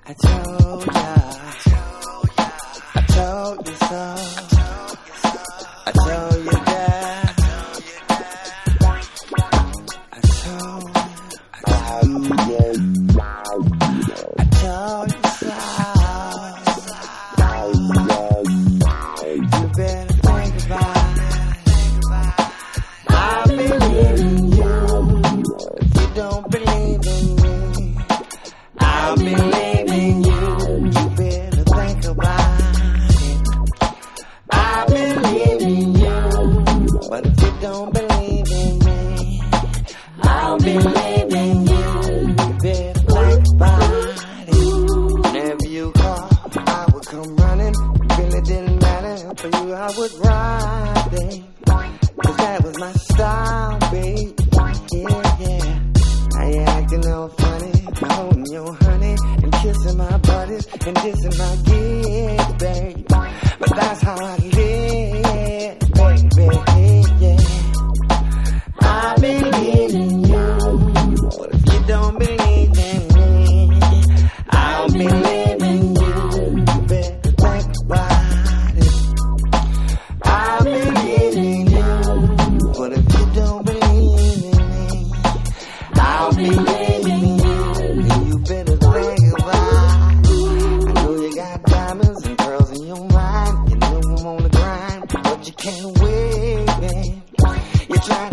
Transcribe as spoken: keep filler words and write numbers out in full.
I told ya, I told you so. I told you that. I told you, I told you, I told you so. You better think about it. I believe in you. If you don't believe in me, I believe in you. You better think about it. I believe in you. But if you don't believe in me, I'll believe in you. You better think about it. Whenever you call, I would come running. It really didn't matter. For you, I would ride, babe. Cause that was my style, babe. Yeah, yeah. Now you acting all funny. I'm holding your honey and kissing my buddies and dissing my kids, babe. But that's how I live, baby, yeah. I believe in you. But if you don't believe in me, I'll believe in you. You better think about it. I believe in you. But if you don't believe in me, I'll believe in you. You better think about it. I know you got diamonds and pearls in your mind. You know I'm on the grind, but you can't wait, babe. You're trying